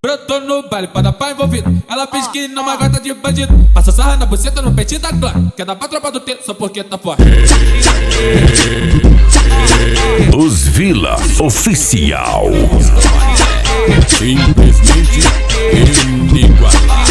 Brotou no baile pra dar pra envolvido. Ela finge que não é uma gata de bandido. Passa sarra na buceta no peitinho da clã. Quer dar pra tropa do T só porque tá forte. Os Vila Oficial. Simplesmente inigualável.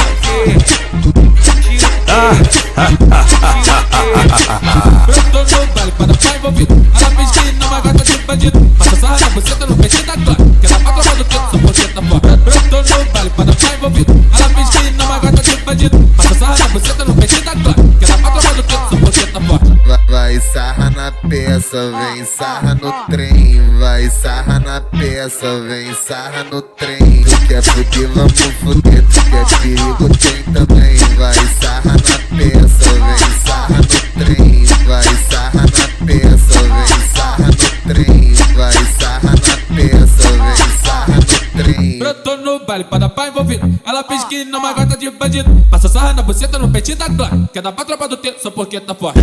Brotou no baile pra dar pra envolvido. Ela finge que não é uma gata de bandido. Passa sarra na buceta no peitinho da clã. Quer dar pra tropa do T só porque tá forte. Brotou no baile pra dar pra envolvido. Ela finge que não é uma gata de bandido. Passa sarra na buceta no peitinho da clã. Quer dar pra tropa do T só porque tá forte. Vai sarra na peça, vem sarra no trem. Vai sarra na peça, vem sarra no trem. Tu quer fuder, vamos fuder. Tu quer perigo, tem também. Vai sarra na peça, vem sarra no trem. Vai sarra na peça, vem sarra no trem. Vai sarra na peça, vem sarra no trem. Brotou no baile pra dar pra envolvido. Ela finge que não é uma gata de bandido. Passa sarra na buceta no peitinho da clã. Quer dar pra tropa do T só porque tá forte.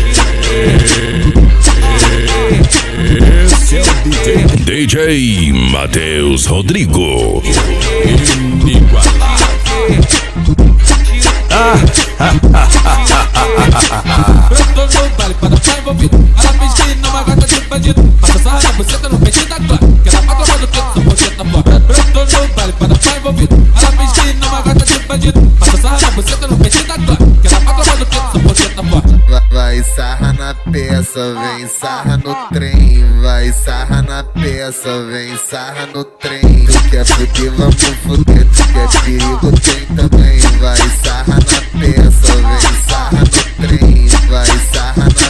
Esse é o DJ Matheus Rodrigo. inigualável. Brotou no baile pra dar pra envolvido. Ela finge que não é uma gata de bandido. Passa sarra na buceta no peitinho da clã. Quer dar pra tropa do T só porque tá forte. Brotou no baile pra dar pra envolvido. Ela finge que não é uma gata de bandido. Passa sarra na buceta no peitinho da clã. Quer dar pra tropa do T só porque tá forte. Vai sarra na peça, vem sarra no trem. Vai sarra na peça, vem sarra no trem. Tu quer fuder, vamos fuder. Tu quer perigo, tem também. Vai sarra na peça, vem sarra no trem. Vai sarra na